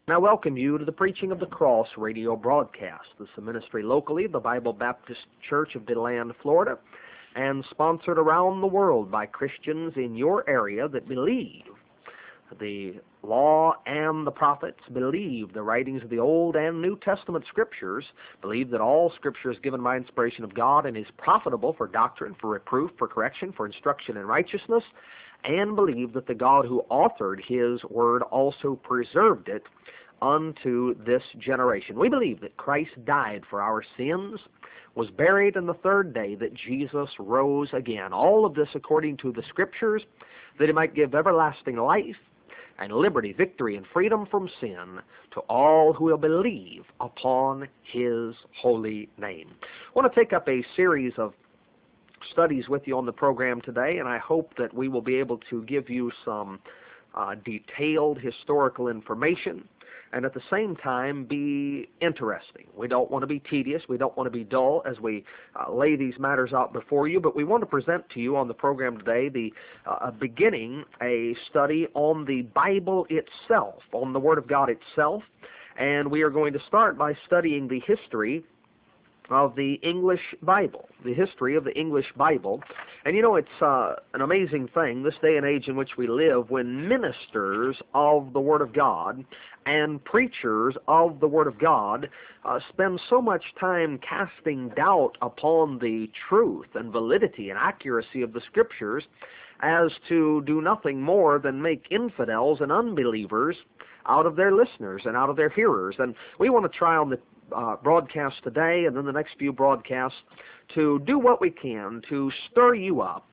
I welcome you to the Preaching of the Cross radio broadcast. This is a ministry locally of the Bible Baptist Church of DeLand, Florida, and sponsored around the world by Christians in your area that believe the law and the prophets, believe the writings of the Old and New Testament Scriptures, believe that all Scripture is given by inspiration of God and is profitable for doctrine, for reproof, for correction, for instruction in righteousness, and believe that the God who authored His Word also preserved it unto this generation. We believe that Christ died for our sins, was buried, and the third day that Jesus rose again. All of this according to the Scriptures, that He might give everlasting life and liberty, victory, and freedom from sin to all who will believe upon His holy name. I want to take up a series of studies with you on the program today, and I hope that we will be able to give you some detailed historical information and at the same time be interesting. We don't want to be tedious. We don't want to be dull as we lay these matters out before you, but we want to present to you on the program today beginning a study on the Bible itself, on the Word of God itself, and we are going to start by studying the history of the English Bible, the history of the English Bible. And you know, it's an amazing thing, this day and age in which we live, when ministers of the Word of God and preachers of the Word of God spend so much time casting doubt upon the truth and validity and accuracy of the Scriptures as to do nothing more than make infidels and unbelievers out of their listeners and out of their hearers. And we want to try on the broadcast today and then the next few broadcasts to do what we can to stir you up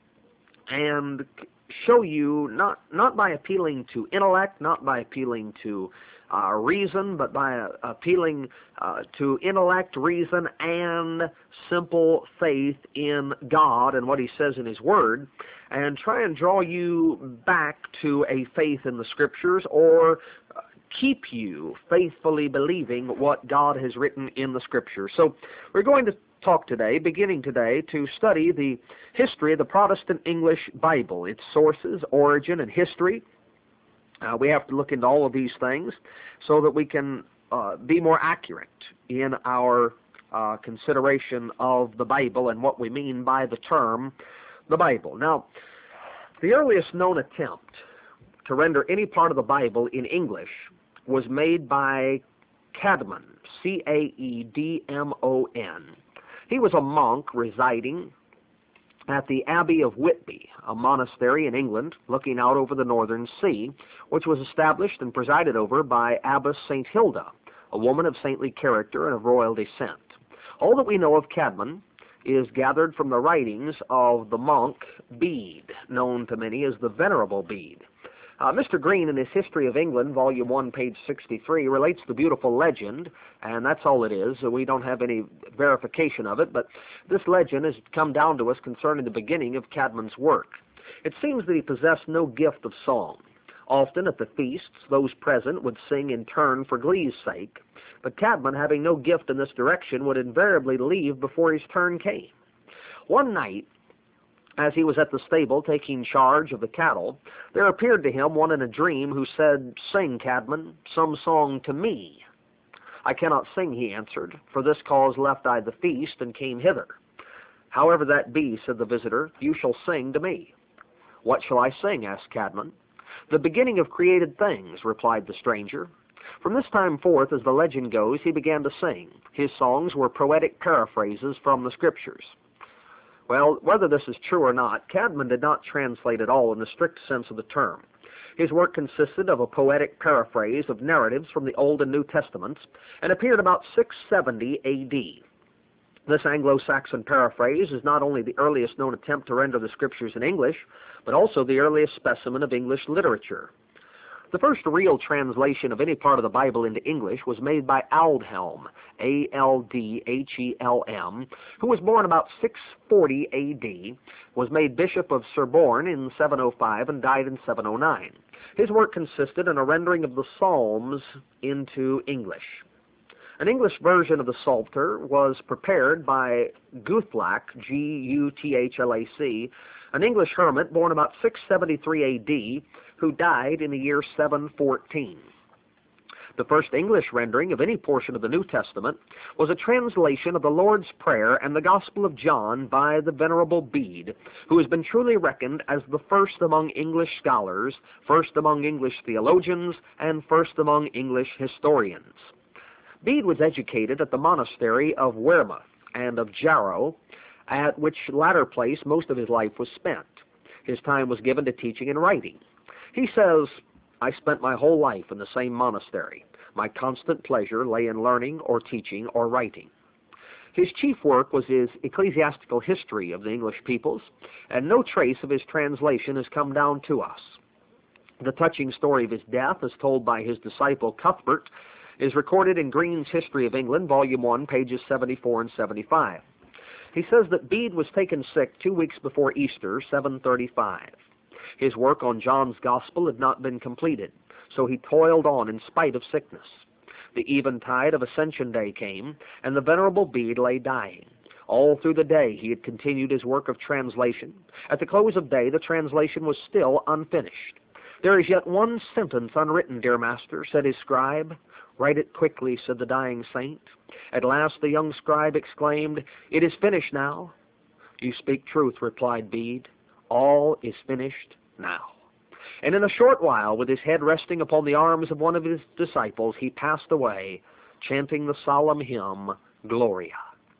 and show you, not by appealing to intellect, not by appealing to reason, but by appealing to intellect, reason, and simple faith in God and what He says in His Word, and try and draw you back to a faith in the Scriptures, or keep you faithfully believing what God has written in the Scriptures. So we're going to talk today, beginning today, to study the history of the Protestant English Bible, its sources, origin, and history. We have to look into all of these things so that we can be more accurate in our consideration of the Bible and what we mean by the term the Bible. Now, the earliest known attempt to render any part of the Bible in English was made by Caedmon, C-A-E-D-M-O-N. He was a monk residing at the Abbey of Whitby, a monastery in England looking out over the northern sea, which was established and presided over by Abbess St. Hilda, a woman of saintly character and of royal descent. All that we know of Caedmon is gathered from the writings of the monk Bede, known to many as the Venerable Bede. Mr. Green, in his History of England, Volume 1, page 63, relates the beautiful legend, and that's all it is. We don't have any verification of it, but this legend has come down to us concerning the beginning of Caedmon's work. It seems that he possessed no gift of song. Often at the feasts, those present would sing in turn for glee's sake, but Caedmon, having no gift in this direction, would invariably leave before his turn came. One night, as he was at the stable taking charge of the cattle, there appeared to him one in a dream who said, "Sing, Caedmon, some song to me." "I cannot sing," he answered, "for this cause left I the feast and came hither." "However that be," said the visitor, "you shall sing to me." "What shall I sing?" asked Caedmon. "The beginning of created things," replied the stranger. From this time forth, as the legend goes, he began to sing. His songs were poetic paraphrases from the Scriptures. Well, whether this is true or not, Caedmon did not translate at all in the strict sense of the term. His work consisted of a poetic paraphrase of narratives from the Old and New Testaments and appeared about 670 A.D. This Anglo-Saxon paraphrase is not only the earliest known attempt to render the Scriptures in English, but also the earliest specimen of English literature. The first real translation of any part of the Bible into English was made by Aldhelm, A-L-D-H-E-L-M, who was born about 640 A.D., was made Bishop of Sorbonne in 705, and died in 709. His work consisted in a rendering of the Psalms into English. An English version of the Psalter was prepared by Guthlac, G-U-T-H-L-A-C, an English hermit born about 673 A.D., who died in the year 714. The first English rendering of any portion of the New Testament was a translation of the Lord's Prayer and the Gospel of John by the Venerable Bede, who has been truly reckoned as the first among English scholars, first among English theologians, and first among English historians. Bede was educated at the monastery of Wearmouth and of Jarrow, at which latter place most of his life was spent. His time was given to teaching and writing. He says, "I spent my whole life in the same monastery. My constant pleasure lay in learning or teaching or writing." His chief work was his ecclesiastical history of the English peoples, and no trace of his translation has come down to us. The touching story of his death, as told by his disciple Cuthbert, is recorded in Green's History of England, Volume 1, pages 74 and 75. He says that Bede was taken sick 2 weeks before Easter, 735. His work on John's Gospel had not been completed, so he toiled on in spite of sickness. The eventide of Ascension Day came, and the Venerable Bede lay dying. All through the day he had continued his work of translation. At the close of day, the translation was still unfinished. "There is yet one sentence unwritten, dear master," said his scribe. "Write it quickly," said the dying saint. At last the young scribe exclaimed, "It is finished now." "You speak truth," replied Bede. "All is finished now." And in a short while, with his head resting upon the arms of one of his disciples, he passed away, chanting the solemn hymn, Gloria.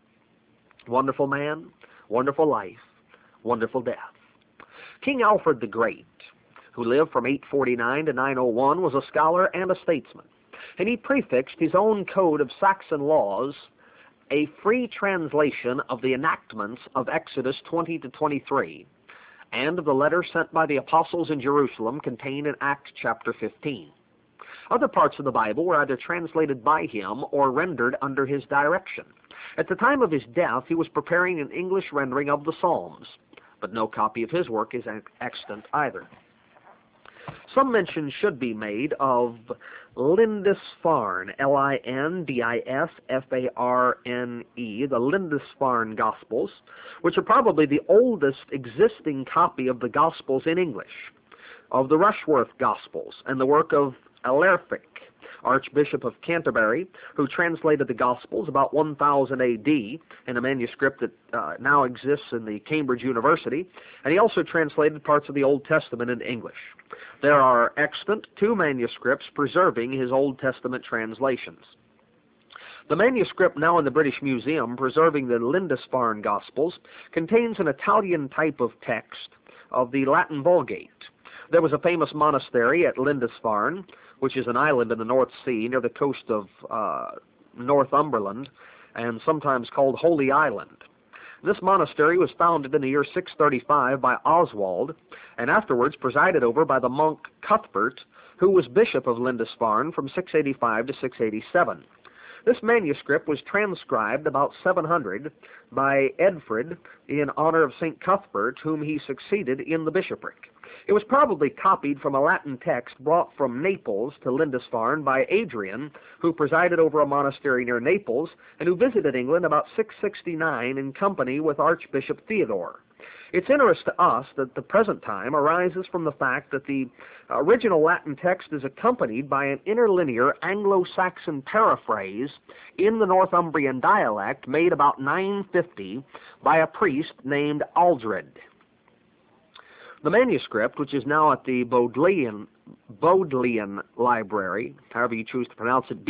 Wonderful man, wonderful life, wonderful death. King Alfred the Great, who lived from 849 to 901, was a scholar and a statesman, and he prefixed his own code of Saxon laws a free translation of the enactments of Exodus 20 to 23, and of the letter sent by the apostles in Jerusalem contained in Acts chapter 15. Other parts of the Bible were either translated by him or rendered under his direction. At the time of his death, he was preparing an English rendering of the Psalms, but no copy of his work is extant either. Some mention should be made of Lindisfarne, Lindisfarne, the Lindisfarne Gospels, which are probably the oldest existing copy of the Gospels in English, of the Rushworth Gospels, and the work of Ælfric, Archbishop of Canterbury, who translated the Gospels about 1000 A.D. in a manuscript that now exists in the Cambridge University, and he also translated parts of the Old Testament into English. There are extant 2 manuscripts preserving his Old Testament translations. The manuscript now in the British Museum, preserving the Lindisfarne Gospels, contains an Italian type of text of the Latin Vulgate. There was a famous monastery at Lindisfarne, which is an island in the North Sea near the coast of Northumberland, and sometimes called Holy Island. This monastery was founded in the year 635 by Oswald, and afterwards presided over by the monk Cuthbert, who was bishop of Lindisfarne from 685 to 687. This manuscript was transcribed about 700 by Edfrid in honor of St. Cuthbert, whom he succeeded in the bishopric. It was probably copied from a Latin text brought from Naples to Lindisfarne by Adrian, who presided over a monastery near Naples and who visited England about 669 in company with Archbishop Theodore. Its interest to us at the present time arises from the fact that the original Latin text is accompanied by an interlinear Anglo-Saxon paraphrase in the Northumbrian dialect made about 950 by a priest named Aldred. The manuscript, which is now at the Bodleian Library, however you choose to pronounce it,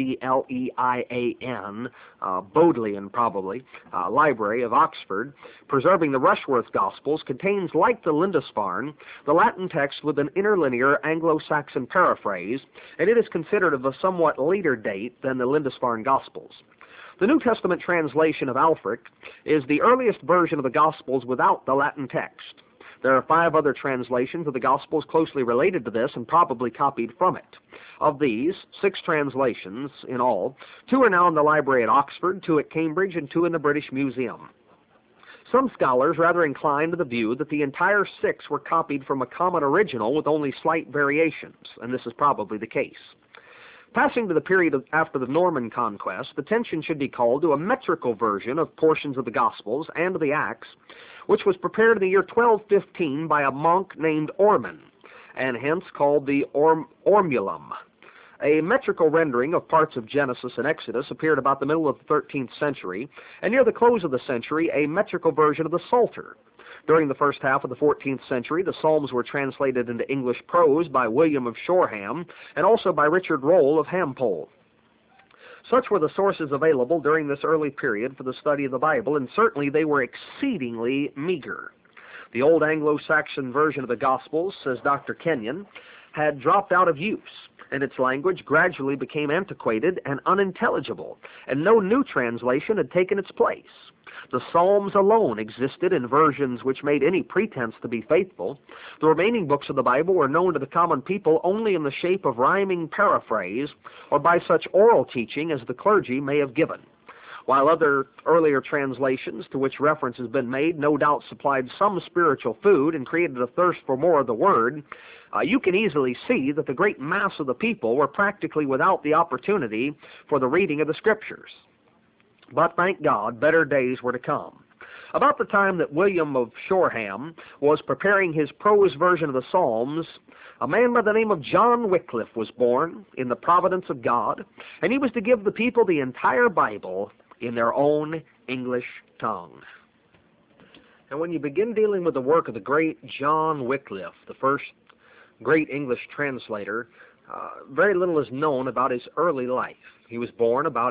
Bodleian, Bodleian probably, Library of Oxford, preserving the Rushworth Gospels, contains, like the Lindisfarne, the Latin text with an interlinear Anglo-Saxon paraphrase, and it is considered of a somewhat later date than the Lindisfarne Gospels. The New Testament translation of Ælfric is the earliest version of the Gospels without the Latin text. There are 5 other translations of the Gospels closely related to this and probably copied from it. Of these, 6 translations in all. 2 are now in the library at Oxford, 2 at Cambridge, and 2 in the British Museum. Some scholars rather incline to the view that the entire 6 were copied from a common original with only slight variations, and this is probably the case. Passing to the period after the Norman conquest, attention should be called to a metrical version of portions of the Gospels and of the Acts, which was prepared in the year 1215 by a monk named Orman, and hence called the Ormulum. A metrical rendering of parts of Genesis and Exodus appeared about the middle of the 13th century, and near the close of the century, a metrical version of the Psalter. During the first half of the 14th century, the Psalms were translated into English prose by William of Shoreham and also by Richard Rolle of Hampole. Such were the sources available during this early period for the study of the Bible, and certainly they were exceedingly meager. The old Anglo-Saxon version of the Gospels, says Dr. Kenyon, had dropped out of use, and its language gradually became antiquated and unintelligible, and no new translation had taken its place. The Psalms alone existed in versions which made any pretense to be faithful. The remaining books of the Bible were known to the common people only in the shape of rhyming paraphrase or by such oral teaching as the clergy may have given. While other earlier translations to which reference has been made no doubt supplied some spiritual food and created a thirst for more of the Word, you can easily see that the great mass of the people were practically without the opportunity for the reading of the Scriptures. But thank God, better days were to come. About the time that William of Shoreham was preparing his prose version of the Psalms, a man by the name of John Wycliffe was born in the providence of God, and he was to give the people the entire Bible in their own English tongue. And when you begin dealing with the work of the great John Wycliffe, the first great English translator, very little is known about his early life. He was born about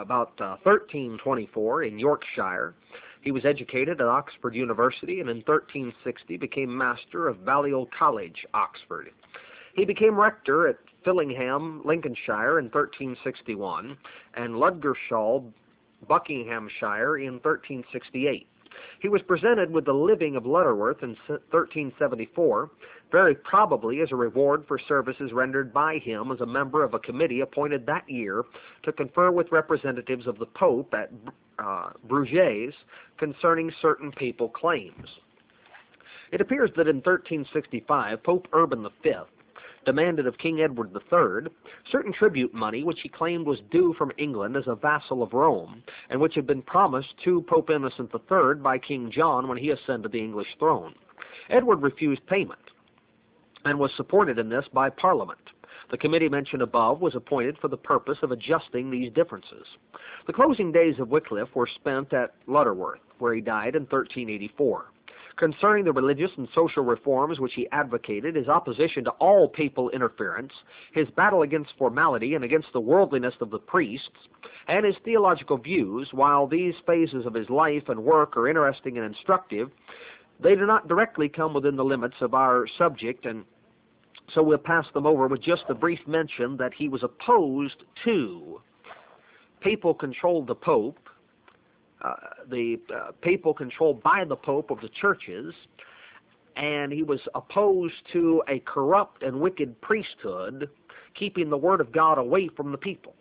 1324 in Yorkshire. He was educated at Oxford University, and in 1360 became master of Balliol College, Oxford. He became rector at Fillingham, Lincolnshire in 1361, and Ludgershall, Buckinghamshire in 1368. He was presented with the living of Lutterworth in 1374, very probably as a reward for services rendered by him as a member of a committee appointed that year to confer with representatives of the Pope at Bruges concerning certain papal claims. It appears that in 1365, Pope Urban V demanded of King Edward III certain tribute money which he claimed was due from England as a vassal of Rome, and which had been promised to Pope Innocent III by King John when he ascended the English throne. Edward refused payment, and was supported in this by Parliament. The committee mentioned above was appointed for the purpose of adjusting these differences. The closing days of Wycliffe were spent at Lutterworth, where he died in 1384. Concerning the religious and social reforms which he advocated, his opposition to all papal interference, his battle against formality and against the worldliness of the priests, and his theological views, while these phases of his life and work are interesting and instructive, they do not directly come within the limits of our subject, and so we'll pass them over with just a brief mention that he was opposed to papal control of the Pope, the papal control by the Pope of the churches, and he was opposed to a corrupt and wicked priesthood keeping the Word of God away from the people.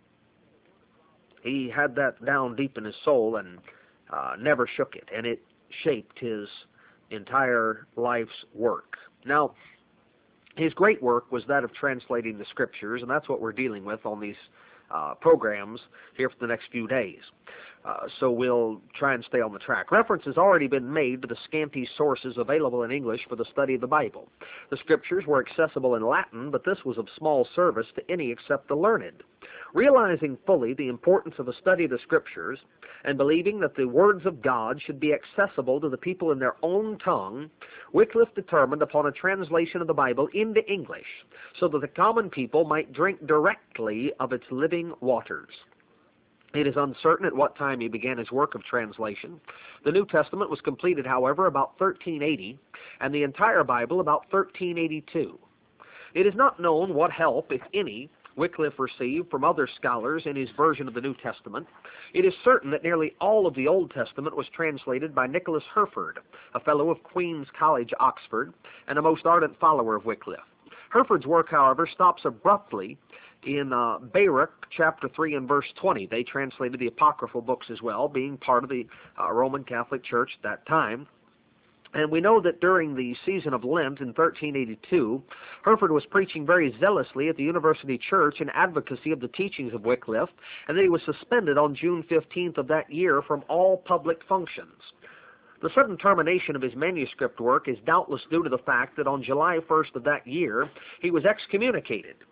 He had that down deep in his soul and never shook it, and it shaped his entire life's work. Now, his great work was that of translating the Scriptures, and that's what we're dealing with on these programs here for the next few days. So we'll try and stay on the track. Reference has already been made to the scanty sources available in English for the study of the Bible. The Scriptures were accessible in Latin, but this was of small service to any except the learned. Realizing fully the importance of the study of the Scriptures, and believing that the words of God should be accessible to the people in their own tongue, Wycliffe determined upon a translation of the Bible into English, so that the common people might drink directly of its living waters. It is uncertain at what time he began his work of translation. The New Testament was completed, however, about 1380, and the entire Bible about 1382. It is not known what help, if any, Wycliffe received from other scholars in his version of the New Testament. It is certain that nearly all of the Old Testament was translated by Nicholas Herford, a fellow of Queen's College, Oxford, and a most ardent follower of Wycliffe. Herford's work, however, stops abruptly in Baruch chapter 3 and verse 20. They translated the apocryphal books as well, being part of the Roman Catholic Church at that time. And we know that during the season of Lent in 1382, Herford was preaching very zealously at the University Church in advocacy of the teachings of Wycliffe, and that he was suspended on June 15th of that year from all public functions. The sudden termination of his manuscript work is doubtless due to the fact that on July 1st of that year, he was excommunicated.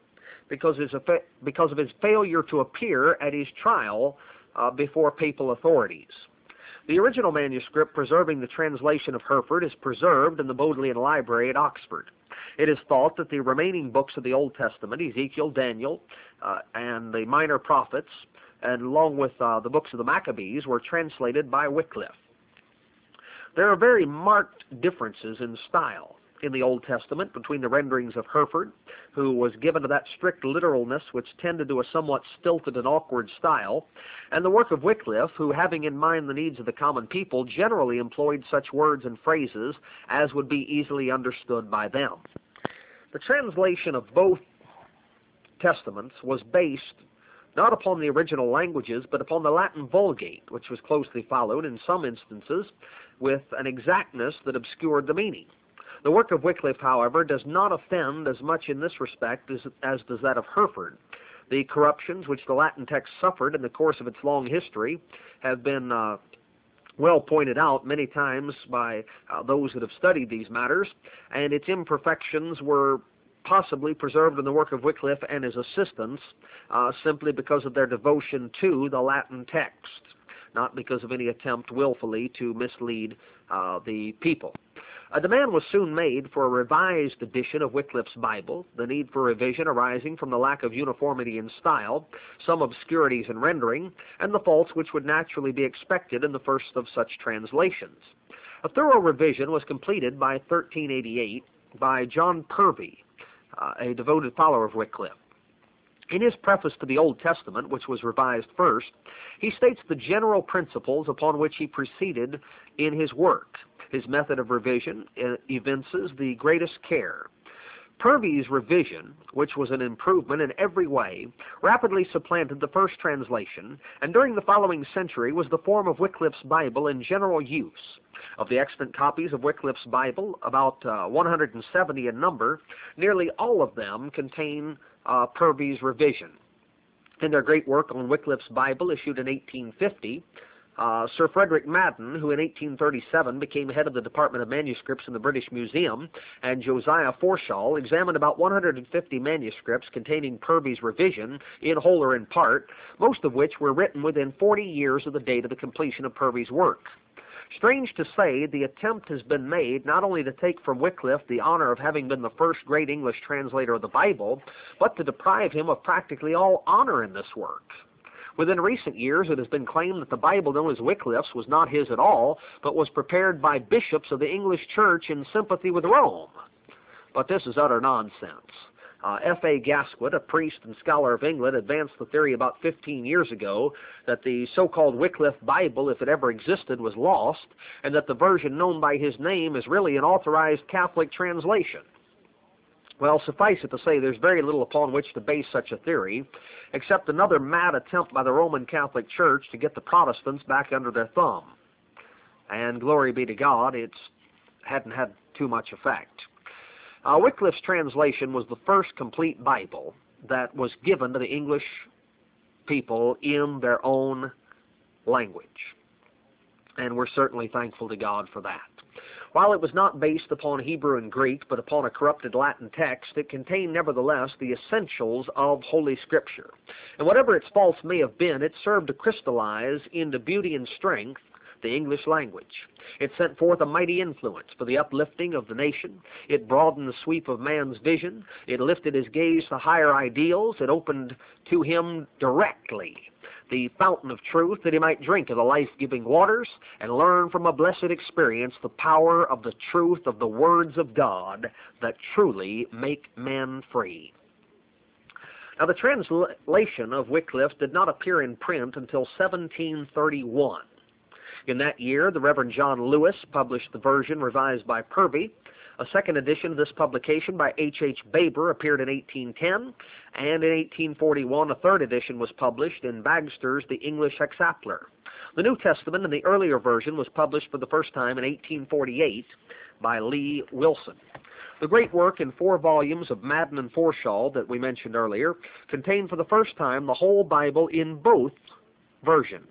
because of his failure to appear at his trial before papal authorities. The original manuscript preserving the translation of Hereford is preserved in the Bodleian Library at Oxford. It is thought that the remaining books of the Old Testament, Ezekiel, Daniel, and the minor prophets, and along with the books of the Maccabees, were translated by Wycliffe. There are very marked differences in style in the Old Testament between the renderings of Hereford, who was given to that strict literalness which tended to a somewhat stilted and awkward style, and the work of Wycliffe, who, having in mind the needs of the common people, generally employed such words and phrases as would be easily understood by them. The translation of both Testaments was based not upon the original languages, but upon the Latin Vulgate, which was closely followed, in some instances, with an exactness that obscured the meaning. The work of Wycliffe, however, does not offend as much in this respect as does that of Hereford. The corruptions which the Latin text suffered in the course of its long history have been well pointed out many times by those that have studied these matters, and its imperfections were possibly preserved in the work of Wycliffe and his assistants simply because of their devotion to the Latin text, not because of any attempt willfully to mislead the people. A demand was soon made for a revised edition of Wycliffe's Bible, the need for revision arising from the lack of uniformity in style, some obscurities in rendering, and the faults which would naturally be expected in the first of such translations. A thorough revision was completed by 1388 by John Purvey, a devoted follower of Wycliffe. In his preface to the Old Testament, which was revised first, he states the general principles upon which he proceeded in his work. His method of revision evinces the greatest care. Purvey's revision, which was an improvement in every way, rapidly supplanted the first translation, and during the following century was the form of Wycliffe's Bible in general use. Of the extant copies of Wycliffe's Bible, about 170 in number, nearly all of them contain Purvey's revision. In their great work on Wycliffe's Bible, issued in 1850, Sir Frederick Madden, who in 1837 became head of the Department of Manuscripts in the British Museum, and Josiah Forshall examined about 150 manuscripts containing Purvey's revision, in whole or in part, most of which were written within 40 years of the date of the completion of Purvey's work. Strange to say, the attempt has been made not only to take from Wycliffe the honor of having been the first great English translator of the Bible, but to deprive him of practically all honor in this work. Within recent years, it has been claimed that the Bible known as Wycliffe's was not his at all, but was prepared by bishops of the English Church in sympathy with Rome. But this is utter nonsense. F.A. Gasquet, a priest and scholar of England, advanced the theory about 15 years ago that the so-called Wycliffe Bible, if it ever existed, was lost, and that the version known by his name is really an authorized Catholic translation. Well, suffice it to say, there's very little upon which to base such a theory, except another mad attempt by the Roman Catholic Church to get the Protestants back under their thumb. And glory be to God, it hadn't had too much effect. Wycliffe's translation was the first complete Bible that was given to the English people in their own language. And we're certainly thankful to God for that. While it was not based upon Hebrew and Greek, but upon a corrupted Latin text, it contained nevertheless the essentials of Holy Scripture. And whatever its faults may have been, it served to crystallize into beauty and strength the English language. It sent forth a mighty influence for the uplifting of the nation. It broadened the sweep of man's vision. It lifted his gaze to higher ideals. It opened to him directly the fountain of truth, that he might drink of the life-giving waters and learn from a blessed experience the power of the truth of the words of God that truly make men free. Now, the translation of Wycliffe did not appear in print until 1731. In that year, the Reverend John Lewis published the version revised by Purvey. A second edition of this publication by H.H. Baber appeared in 1810, and in 1841 a third edition was published in Bagster's The English Hexaplar. The New Testament in the earlier version was published for the first time in 1848 by Lee Wilson. The great work in 4 volumes of Madden and Forshall that we mentioned earlier contained for the first time the whole Bible in both versions.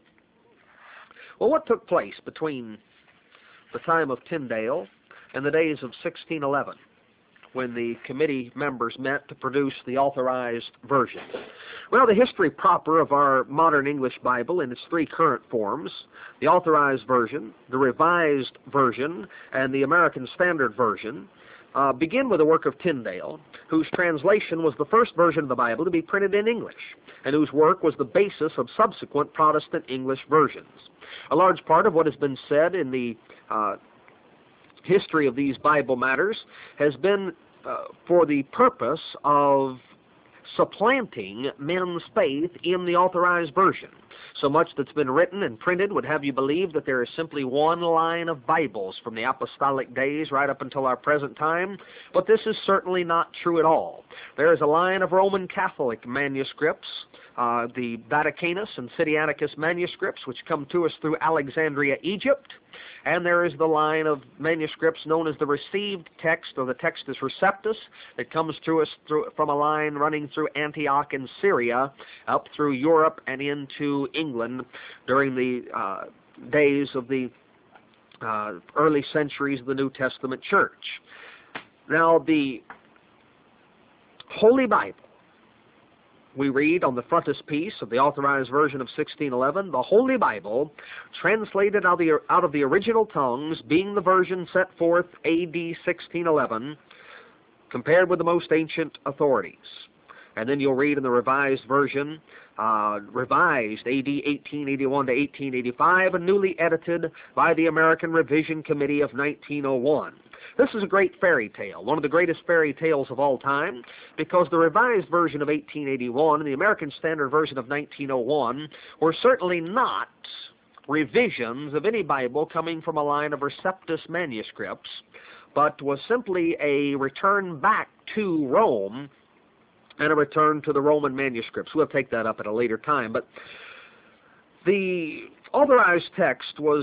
Well, what took place between the time of Tyndale and the days of 1611? when the committee members met to produce the authorized version? Well, the history proper of our modern English Bible in its three current forms, the authorized version, the revised version, and the American Standard Version, begin with the work of Tyndale, whose translation was the first version of the Bible to be printed in English, and whose work was the basis of subsequent Protestant English versions. A large part of what has been said in the history of these Bible matters has been for the purpose of supplanting men's faith in the authorized version. So much that's been written and printed would have you believe that there is simply one line of Bibles from the apostolic days right up until our present time, but this is certainly not true at all. There is a line of Roman Catholic manuscripts, the Vaticanus and Sinaiticus manuscripts, which come to us through Alexandria, Egypt, and there is the line of manuscripts known as the received text, or the Textus Receptus, that comes to us from a line running through Antioch in Syria, up through Europe and into England during the days of the early centuries of the New Testament Church. Now, the Holy Bible, we read on the frontispiece of the authorized version of 1611, the Holy Bible, translated out of the original tongues, being the version set forth A.D. 1611, compared with the most ancient authorities. And then you'll read in the revised version, revised A.D. 1881 to 1885, and newly edited by the American Revision Committee of 1901. This is a great fairy tale, one of the greatest fairy tales of all time, because the revised version of 1881 and the American Standard Version of 1901 were certainly not revisions of any Bible coming from a line of Receptus manuscripts, but was simply a return back to Rome and a return to the Roman manuscripts. We'll take that up at a later time, but the authorized text was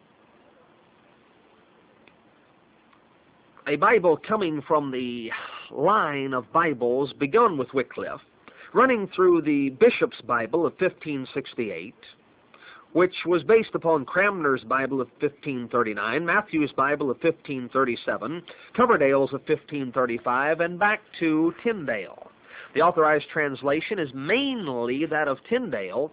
a Bible coming from the line of Bibles begun with Wycliffe, running through the Bishop's Bible of 1568, which was based upon Cranmer's Bible of 1539, Matthew's Bible of 1537, Coverdale's of 1535, and back to Tyndale. The authorized translation is mainly that of Tyndale,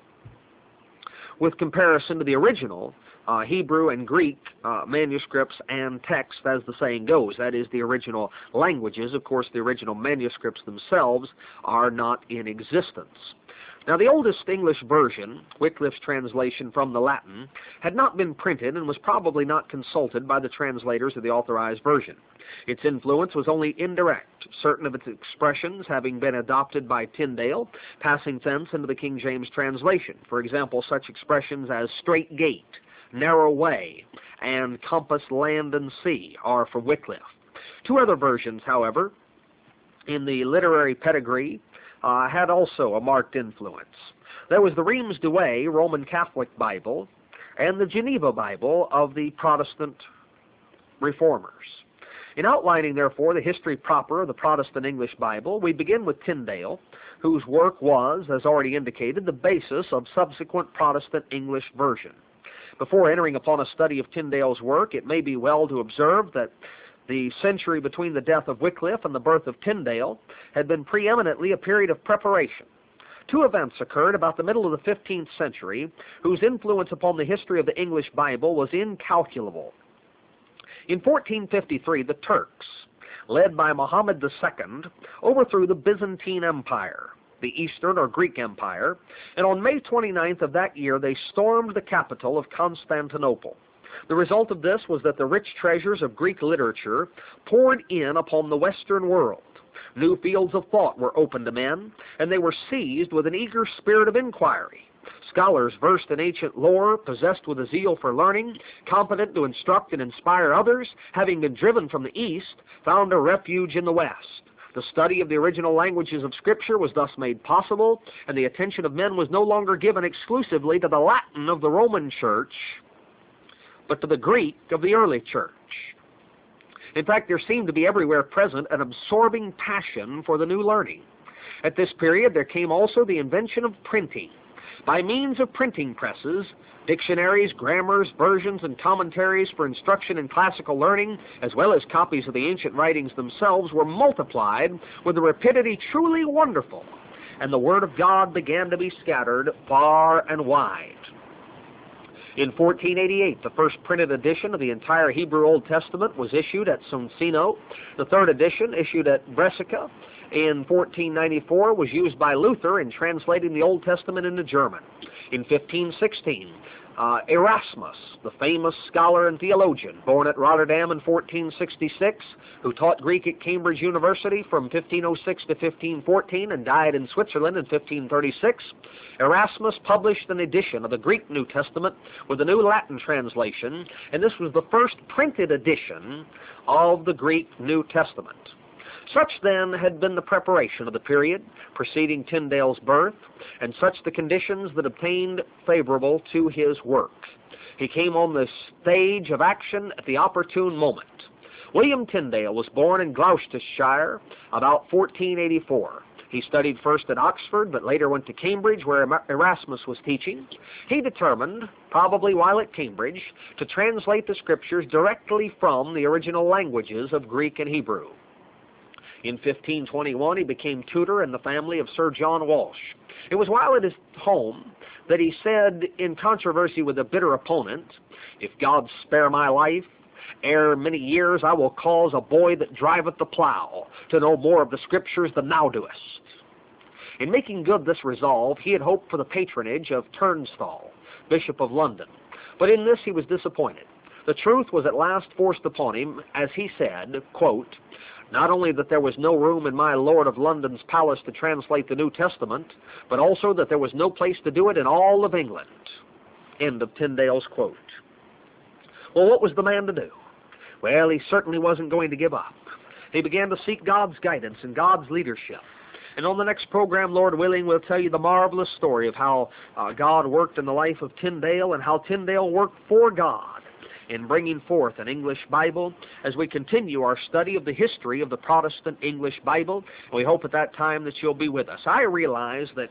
with comparison to the original Hebrew and Greek manuscripts and text, as the saying goes. That is, the original languages. Of course, the original manuscripts themselves are not in existence. Now, the oldest English version, Wycliffe's translation from the Latin, had not been printed and was probably not consulted by the translators of the authorized version. Its influence was only indirect, certain of its expressions having been adopted by Tyndale, passing thence into the King James translation. For example, such expressions as straight gate, narrow way, and compass land and sea are from Wycliffe. Two other versions, however, in the literary pedigree, had also a marked influence. There was the Reims Douay Roman Catholic Bible and the Geneva Bible of the Protestant Reformers. In outlining, therefore, the history proper of the Protestant English Bible, we begin with Tyndale, whose work was, as already indicated, the basis of subsequent Protestant English version. Before entering upon a study of Tyndale's work, it may be well to observe that the century between the death of Wycliffe and the birth of Tyndale had been preeminently a period of preparation. Two events occurred about the middle of the 15th century whose influence upon the history of the English Bible was incalculable. In 1453, the Turks, led by Muhammad II, overthrew the Byzantine Empire, the Eastern or Greek Empire, and on May 29th of that year they stormed the capital of Constantinople. The result of this was that the rich treasures of Greek literature poured in upon the Western world. New fields of thought were opened to men, and they were seized with an eager spirit of inquiry. Scholars versed in ancient lore, possessed with a zeal for learning, competent to instruct and inspire others, having been driven from the East, found a refuge in the West. The study of the original languages of Scripture was thus made possible, and the attention of men was no longer given exclusively to the Latin of the Roman Church, but to the Greek of the early church. In fact, there seemed to be everywhere present an absorbing passion for the new learning. At this period, there came also the invention of printing, By means of printing presses, dictionaries, grammars, versions, and commentaries for instruction in classical learning, as well as copies of the ancient writings themselves, were multiplied with a rapidity truly wonderful, and the Word of God began to be scattered far and wide. In 1488, the first printed edition of the entire Hebrew Old Testament was issued at Soncino. The third edition, issued at Brescia in 1494, was used by Luther in translating the Old Testament into German. In 1516, Erasmus, the famous scholar and theologian, born at Rotterdam in 1466, who taught Greek at Cambridge University from 1506 to 1514 and died in Switzerland in 1536, Erasmus published an edition of the Greek New Testament with a new Latin translation, and this was the first printed edition of the Greek New Testament. Such then had been the preparation of the period preceding Tyndale's birth, and such the conditions that obtained favorable to his work. He came on the stage of action at the opportune moment. William Tyndale was born in Gloucestershire about 1484. He studied first at Oxford, but later went to Cambridge, where Erasmus was teaching. He determined, probably while at Cambridge, to translate the Scriptures directly from the original languages of Greek and Hebrew. In 1521, he became tutor in the family of Sir John Walsh. It was while at his home that he said, in controversy with a bitter opponent, "If God spare my life, ere many years I will cause a boy that driveth the plow to know more of the Scriptures than thou doest." In making good this resolve, he had hoped for the patronage of Turnstall, Bishop of London, but in this he was disappointed. The truth was at last forced upon him, as he said, quote, "Not only that there was no room in my Lord of London's palace to translate the New Testament, but also that there was no place to do it in all of England." End of Tyndale's quote. Well, what was the man to do? Well, he certainly wasn't going to give up. He began to seek God's guidance and God's leadership. And on the next program, Lord willing, we'll tell you the marvelous story of how God worked in the life of Tyndale and how Tyndale worked for God in bringing forth an English Bible as we continue our study of the history of the Protestant English Bible. We hope at that time that you'll be with us. I realize that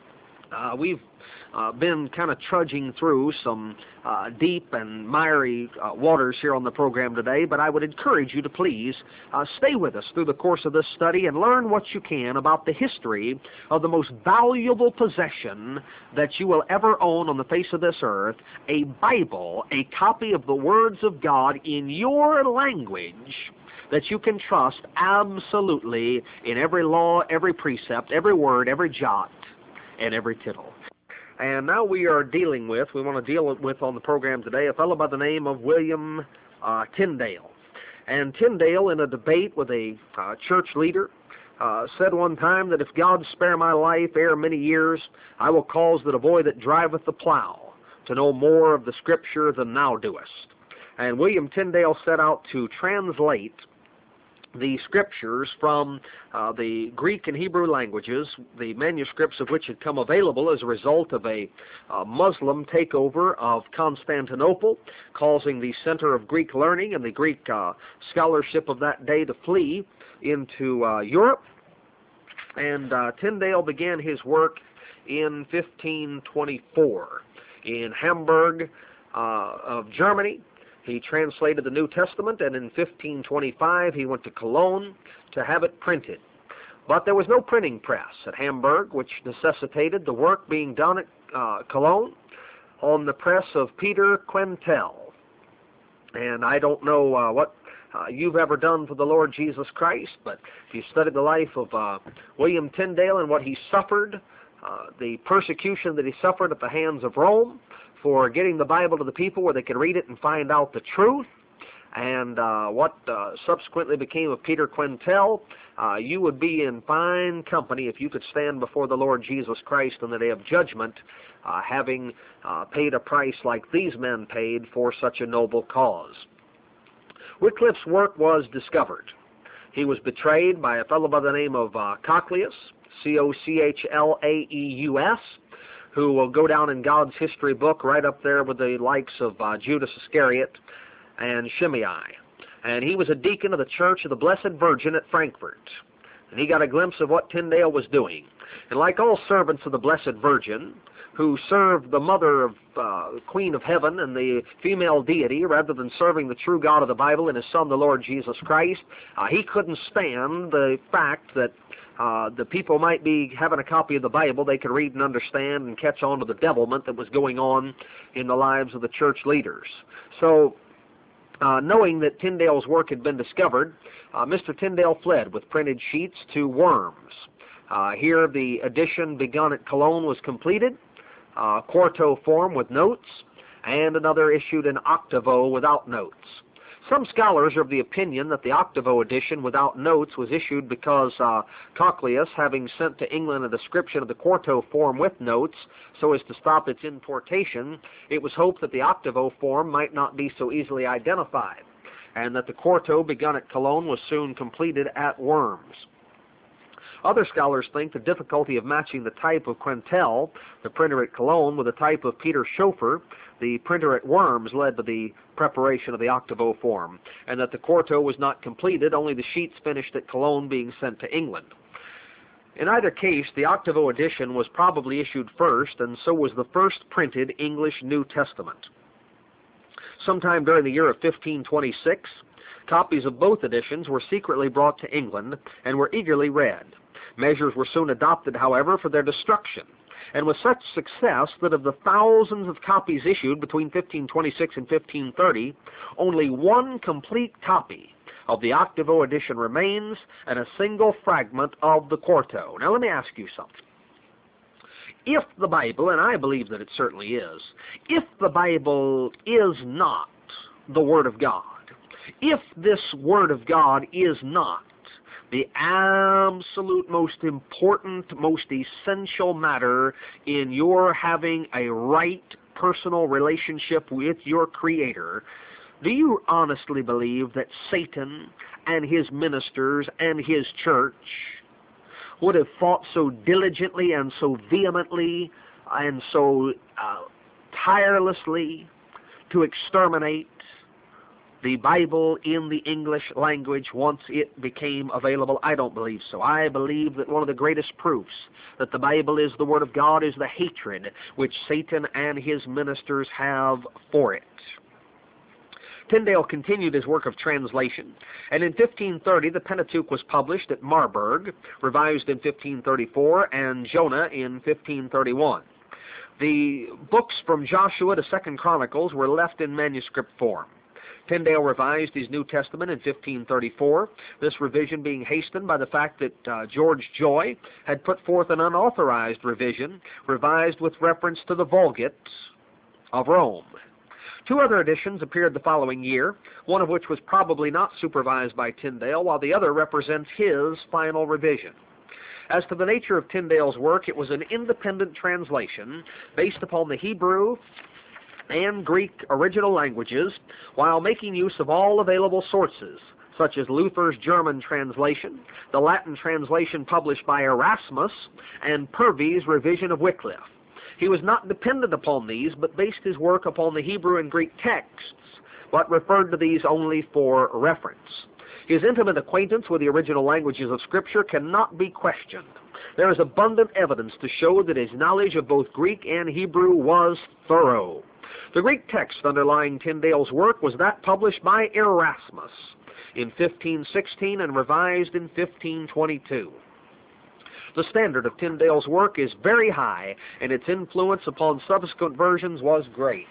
we've been kind of trudging through some deep and miry waters here on the program today, but I would encourage you to please stay with us through the course of this study and learn what you can about the history of the most valuable possession that you will ever own on the face of this earth, a Bible, a copy of the words of God in your language that you can trust absolutely in every law, every precept, every word, every jot, and every tittle. And now we want to deal with on the program today a fellow by the name of William Tyndale. And Tyndale, in a debate with a church leader, said one time that if God spare my life ere many years, I will cause that a boy that driveth the plow to know more of the Scripture than thou doest. And William Tyndale set out to translate the Scriptures from the Greek and Hebrew languages, the manuscripts of which had come available as a result of a Muslim takeover of Constantinople, causing the center of Greek learning and the Greek scholarship of that day to flee into Europe. And Tyndale began his work in 1524 in Hamburg of Germany. He translated the New Testament, and in 1525 he went to Cologne to have it printed. But there was no printing press at Hamburg, which necessitated the work being done at Cologne on the press of Peter Quentel. And I don't know what you've ever done for the Lord Jesus Christ, but if you studied the life of William Tyndale and what he suffered, the persecution that he suffered at the hands of Rome, for getting the Bible to the people where they could read it and find out the truth, and what subsequently became of Peter Quentel, you would be in fine company if you could stand before the Lord Jesus Christ on the day of judgment, having paid a price like these men paid for such a noble cause. Wycliffe's work was discovered. He was betrayed by a fellow by the name of Cochleus, Cochlaeus, who will go down in God's history book right up there with the likes of Judas Iscariot and Shimei. And he was a deacon of the Church of the Blessed Virgin at Frankfurt. And he got a glimpse of what Tyndale was doing. And like all servants of the Blessed Virgin, who served the Mother of Queen of Heaven and the female deity rather than serving the true God of the Bible and His Son, the Lord Jesus Christ, he couldn't stand the fact that the people might be having a copy of the Bible they could read and understand and catch on to the devilment that was going on in the lives of the church leaders. So, knowing that Tyndale's work had been discovered, Mr. Tyndale fled with printed sheets to Worms. Here the edition begun at Cologne was completed, quarto form with notes, and another issued in octavo without notes. Some scholars are of the opinion that the octavo edition without notes was issued because Cochleus, having sent to England a description of the quarto form with notes so as to stop its importation, it was hoped that the octavo form might not be so easily identified, and that the quarto begun at Cologne was soon completed at Worms. Other scholars think the difficulty of matching the type of Quentel, the printer at Cologne, with the type of Peter Schoeffer, the printer at Worms, led to the preparation of the octavo form, and that the quarto was not completed, only the sheets finished at Cologne being sent to England. In either case, the octavo edition was probably issued first, and so was the first printed English New Testament. Sometime during the year of 1526, copies of both editions were secretly brought to England and were eagerly read. Measures were soon adopted, however, for their destruction, and with such success that of the thousands of copies issued between 1526 and 1530, only one complete copy of the octavo edition remains and a single fragment of the quarto. Now let me ask you something. If the Bible, and I believe that it certainly is, if the Bible is not the Word of God, if this Word of God is not the absolute most important, most essential matter in your having a right personal relationship with your Creator, do you honestly believe that Satan and his ministers and his church would have fought so diligently and so vehemently and so tirelessly to exterminate the Bible in the English language once it became available? I don't believe so. I believe that one of the greatest proofs that the Bible is the Word of God is the hatred which Satan and his ministers have for it. Tyndale continued his work of translation, and in 1530 the Pentateuch was published at Marburg, revised in 1534, and Jonah in 1531. The books from Joshua to 2nd Chronicles were left in manuscript form. Tyndale revised his New Testament in 1534, this revision being hastened by the fact that George Joy had put forth an unauthorized revision, revised with reference to the Vulgate of Rome. Two other editions appeared the following year, one of which was probably not supervised by Tyndale, while the other represents his final revision. As to the nature of Tyndale's work, it was an independent translation based upon the Hebrew and Greek original languages, while making use of all available sources, such as Luther's German translation, the Latin translation published by Erasmus, and Purvey's revision of Wycliffe. He was not dependent upon these, but based his work upon the Hebrew and Greek texts, but referred to these only for reference. His intimate acquaintance with the original languages of Scripture cannot be questioned. There is abundant evidence to show that his knowledge of both Greek and Hebrew was thorough. The Greek text underlying Tyndale's work was that published by Erasmus in 1516 and revised in 1522. The standard of Tyndale's work is very high, and its influence upon subsequent versions was great.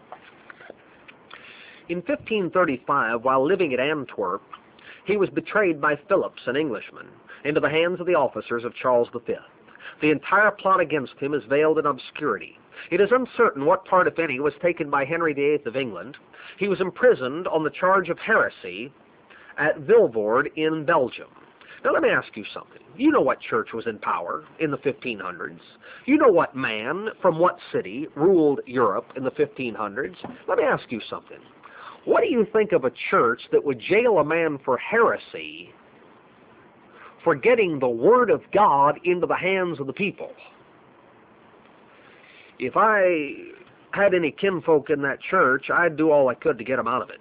In 1535, while living at Antwerp, he was betrayed by Phillips, an Englishman, into the hands of the officers of Charles V. The entire plot against him is veiled in obscurity. It is uncertain what part, if any, was taken by Henry VIII of England. He was imprisoned on the charge of heresy at Vilvoorde in Belgium. Now let me ask you something. You know what church was in power in the 1500s. You know what man from what city ruled Europe in the 1500s. Let me ask you something. What do you think of a church that would jail a man for heresy for getting the Word of God into the hands of the people? If I had any kinfolk in that church, I'd do all I could to get them out of it.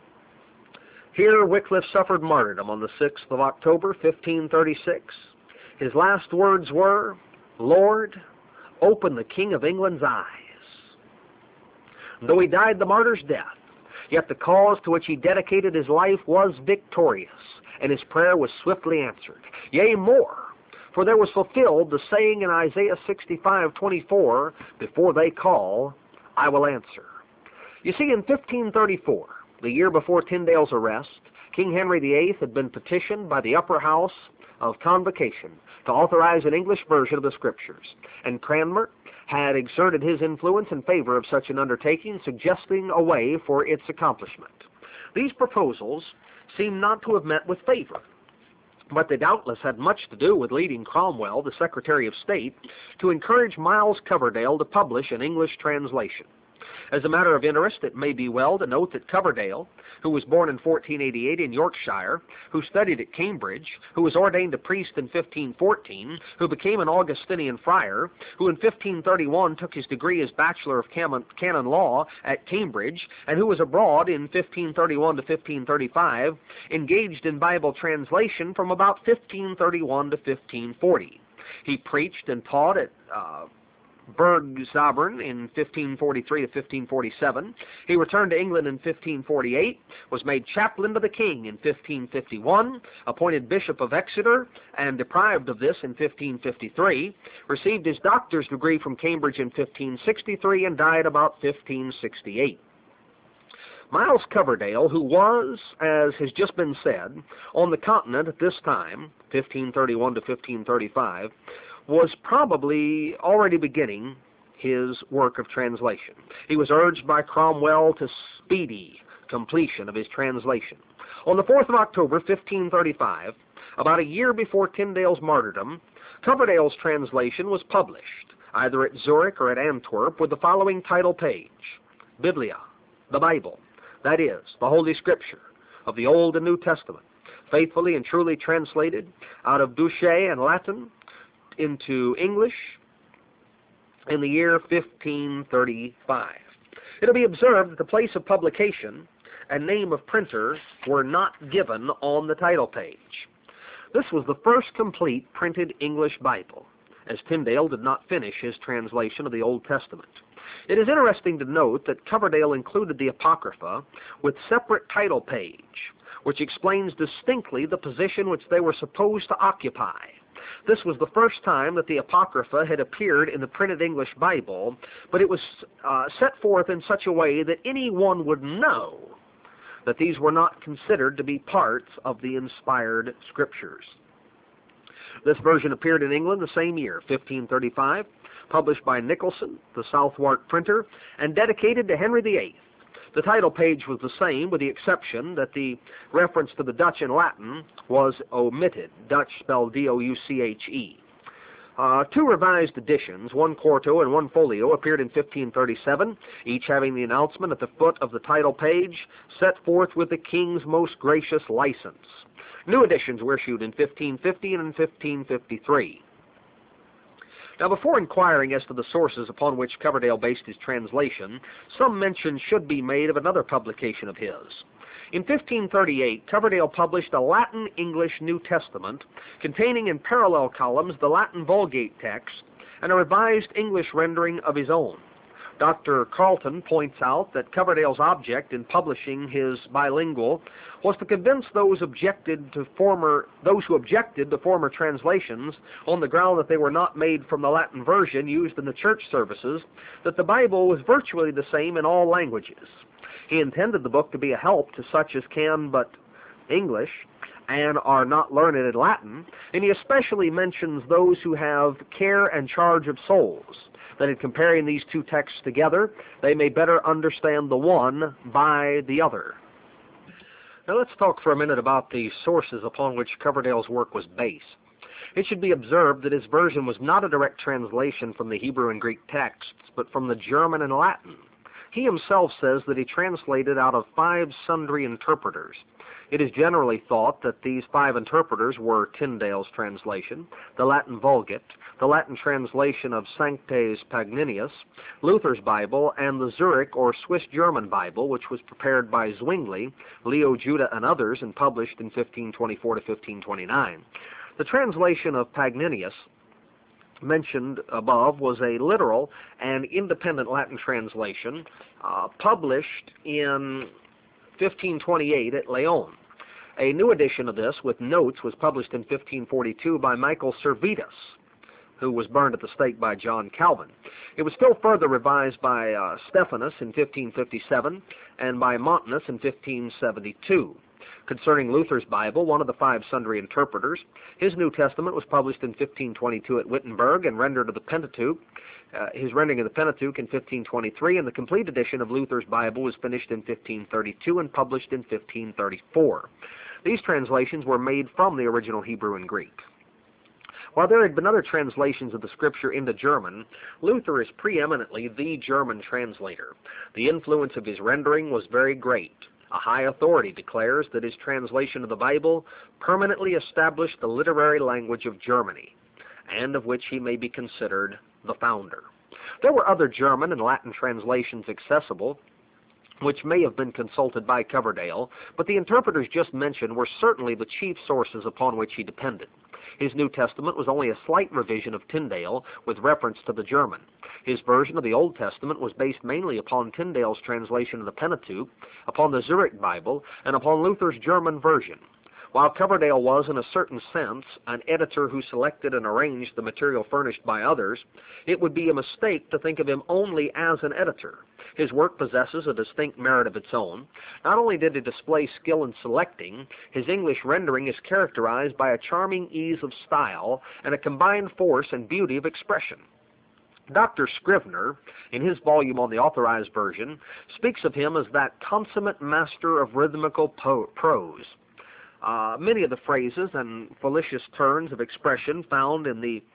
Here Wycliffe suffered martyrdom on the 6th of October, 1536. His last words were, "Lord, open the King of England's eyes." Though he died the martyr's death, yet the cause to which he dedicated his life was victorious, and his prayer was swiftly answered. Yea, more, for there was fulfilled the saying in Isaiah 65:24, "Before they call, I will answer." You see, in 1534, the year before Tyndale's arrest, King Henry VIII had been petitioned by the Upper House of Convocation to authorize an English version of the Scriptures, and Cranmer had exerted his influence in favor of such an undertaking, suggesting a way for its accomplishment. These proposals seem not to have met with favor, but they doubtless had much to do with leading Cromwell, the Secretary of State, to encourage Miles Coverdale to publish an English translation. As a matter of interest, it may be well to note that Coverdale, who was born in 1488 in Yorkshire, who studied at Cambridge, who was ordained a priest in 1514, who became an Augustinian friar, who in 1531 took his degree as Bachelor of Canon Law at Cambridge, and who was abroad in 1531 to 1535, engaged in Bible translation from about 1531 to 1540. He preached and taught at Bergzabern in 1543 to 1547. He returned to England in 1548, was made chaplain to the king in 1551, appointed Bishop of Exeter, and deprived of this in 1553, received his doctor's degree from Cambridge in 1563, and died about 1568. Miles Coverdale, who was, as has just been said, on the continent at this time, 1531 to 1535, was probably already beginning his work of translation. He was urged by Cromwell to speedy completion of his translation. On the 4th of October, 1535, about a year before Tyndale's martyrdom, Coverdale's translation was published, either at Zurich or at Antwerp, with the following title page: Biblia, the Bible, that is, the Holy Scripture of the Old and New Testament, faithfully and truly translated out of Douchet and Latin into English in the year 1535. It'll be observed that the place of publication and name of printer were not given on the title page. This was the first complete printed English Bible, as Tyndale did not finish his translation of the Old Testament. It is interesting to note that Coverdale included the Apocrypha with separate title page, which explains distinctly the position which they were supposed to occupy. This was the first time that the Apocrypha had appeared in the printed English Bible, but it was set forth in such a way that anyone would know that these were not considered to be parts of the inspired Scriptures. This version appeared in England the same year, 1535, published by Nicholson, the Southwark printer, and dedicated to Henry VIII. The title page was the same, with the exception that the reference to the Dutch and Latin was omitted, Dutch spelled D-O-U-C-H-E. Two revised editions, one quarto and one folio, appeared in 1537, each having the announcement at the foot of the title page, set forth with the King's most gracious license. New editions were issued in 1550 and in 1553. Now, before inquiring as to the sources upon which Coverdale based his translation, some mention should be made of another publication of his. In 1538, Coverdale published a Latin-English New Testament containing in parallel columns the Latin Vulgate text and a revised English rendering of his own. Dr. Carleton points out that Coverdale's object in publishing his bilingual was to convince those who objected to former translations on the ground that they were not made from the Latin version used in the church services, that the Bible was virtually the same in all languages. He intended the book to be a help to such as can but English and are not learned in Latin, and he especially mentions those who have care and charge of souls, that in comparing these two texts together, they may better understand the one by the other. Now let's talk for a minute about the sources upon which Coverdale's work was based. It should be observed that his version was not a direct translation from the Hebrew and Greek texts, but from the German and Latin. He himself says that he translated out of 5 sundry interpreters. It is generally thought that these 5 interpreters were Tyndale's translation, the Latin Vulgate, the Latin translation of Sanctes Pagninius, Luther's Bible, and the Zurich or Swiss-German Bible, which was prepared by Zwingli, Leo Juda, and others, and published in 1524 to 1529. The translation of Pagninius mentioned above was a literal and independent Latin translation published in 1528 at Leon. A new edition of this with notes was published in 1542 by Michael Servetus, who was burned at the stake by John Calvin. It was still further revised by Stephanus in 1557 and by Montanus in 1572. Concerning Luther's Bible, one of the 5 sundry interpreters, his New Testament was published in 1522 at Wittenberg and rendered of the Pentateuch. His rendering of the Pentateuch in 1523, and the complete edition of Luther's Bible was finished in 1532 and published in 1534. These translations were made from the original Hebrew and Greek. While there had been other translations of the Scripture into German, Luther is preeminently the German translator. The influence of his rendering was very great. A high authority declares that his translation of the Bible permanently established the literary language of Germany, and of which he may be considered the founder. There were other German and Latin translations accessible, which may have been consulted by Coverdale, but the interpreters just mentioned were certainly the chief sources upon which he depended. His New Testament was only a slight revision of Tyndale with reference to the German. His version of the Old Testament was based mainly upon Tyndale's translation of the Pentateuch, upon the Zurich Bible, and upon Luther's German version. While Coverdale was, in a certain sense, an editor who selected and arranged the material furnished by others, it would be a mistake to think of him only as an editor. His work possesses a distinct merit of its own. Not only did he display skill in selecting, his English rendering is characterized by a charming ease of style and a combined force and beauty of expression. Dr. Scrivener, in his volume on the Authorized Version, speaks of him as that consummate master of rhythmical prose. Many of the phrases and fallacious turns of expression found in the